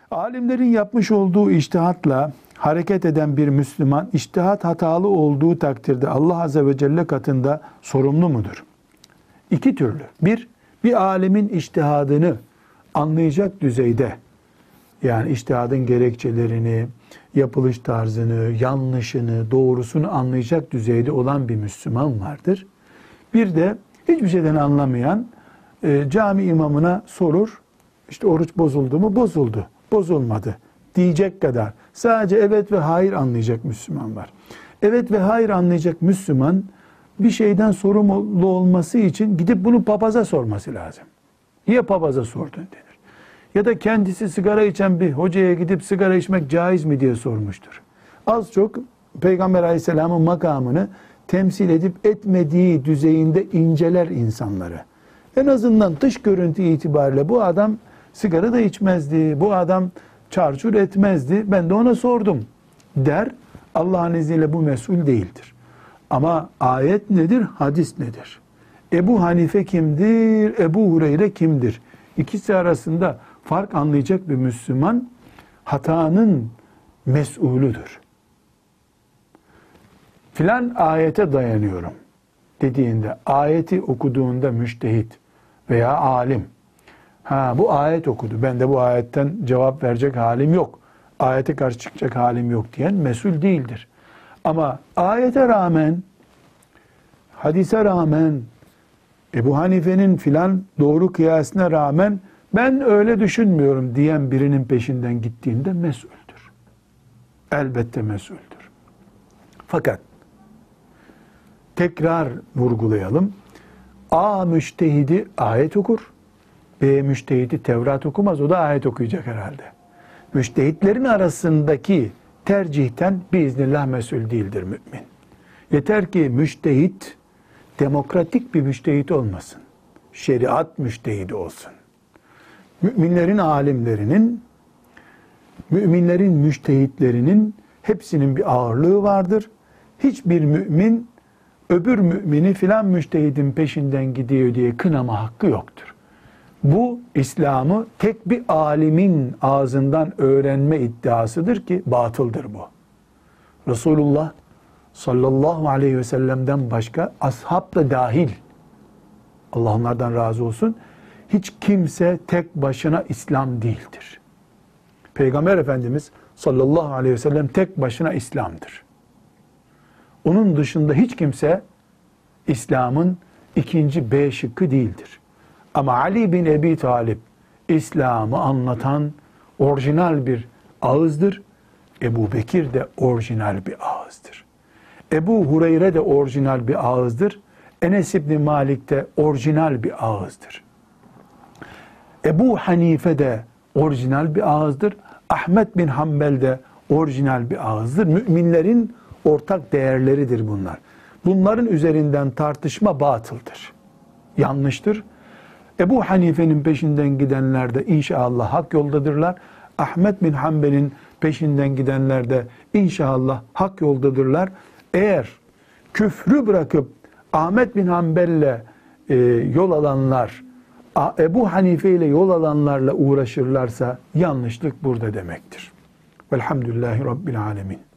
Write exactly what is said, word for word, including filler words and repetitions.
Alimlerin yapmış olduğu içtihatla hareket eden bir Müslüman, içtihat hatalı olduğu takdirde Allah Azze ve Celle katında sorumlu mudur? İki türlü. Bir, bir alemin içtihadını anlayacak düzeyde, yani içtihadın gerekçelerini, yapılış tarzını, yanlışını, doğrusunu anlayacak düzeyde olan bir Müslüman vardır. Bir de hiçbir şeyden anlamayan e, cami imamına sorur, işte oruç bozuldu mu? Bozuldu. Bozulmadı diyecek kadar sadece evet ve hayır anlayacak Müslüman var. Evet ve hayır anlayacak Müslüman bir şeyden sorumlu olması için gidip bunu papaza sorması lazım. Niye papaza sordun denir. Ya da kendisi sigara içen bir hocaya gidip sigara içmek caiz mi diye sormuştur. Az çok Peygamber Aleyhisselam'ın makamını temsil edip etmediği düzeyinde inceler insanları. En azından dış görüntü itibariyle bu adam sigara da içmezdi, bu adam çarçur etmezdi, ben de ona sordum der. Allah'ın izniyle bu mesul değildir. Ama ayet nedir, hadis nedir? Ebu Hanife kimdir, Ebu Hureyre kimdir? İkisi arasında fark anlayacak bir Müslüman hatanın mesulüdür. Filan ayete dayanıyorum dediğinde, ayeti okuduğunda müştehit veya alim, ha bu ayet okudu, ben de bu ayetten cevap verecek halim yok, ayete karşı çıkacak halim yok diyen mesul değildir. Ama ayete rağmen, hadise rağmen, Ebu Hanife'nin filan doğru kıyasına rağmen ben öyle düşünmüyorum diyen birinin peşinden gittiğinde mesuldür. Elbette mesuldür. Fakat tekrar vurgulayalım. A müştehidi ayet okur. B müştehidi Tevrat okumaz. O da ayet okuyacak herhalde. Müştehitlerin arasındaki tercihten biiznillah mesul değildir mümin. Yeter ki müştehit demokratik bir müştehit olmasın. Şeriat müştehidi olsun. Müminlerin alimlerinin, müminlerin müştehitlerinin hepsinin bir ağırlığı vardır. Hiçbir mümin öbür mümini filan müştehidin peşinden gidiyor diye kınama hakkı yoktur. Bu İslam'ı tek bir alimin ağzından öğrenme iddiasıdır ki batıldır bu. Resulullah sallallahu aleyhi ve sellem'den başka ashab da dahil, Allah onlardan razı olsun, hiç kimse tek başına İslam değildir. Peygamber Efendimiz sallallahu aleyhi ve sellem tek başına İslam'dır. Onun dışında hiç kimse İslam'ın ikinci B şıkkı değildir. Ama Ali bin Ebi Talib İslam'ı anlatan orijinal bir ağızdır. Ebu Bekir de orijinal bir ağızdır. Ebu Hureyre de orijinal bir ağızdır. Enes İbni Malik de orijinal bir ağızdır. Ebu Hanife de orijinal bir ağızdır. Ahmet bin Hanbel de orijinal bir ağızdır. Müminlerin ortak değerleridir bunlar. Bunların üzerinden tartışma batıldır. Yanlıştır. Ebu Hanife'nin peşinden gidenler de inşallah hak yoldadırlar. Ahmet bin Hanbel'in peşinden gidenler de inşallah hak yoldadırlar. Eğer küfrü bırakıp Ahmet bin Hanbel'le e, yol alanlar, Ebu Hanife ile yol alanlarla uğraşırlarsa yanlışlık burada demektir. Velhamdülillahi Rabbil Alemin.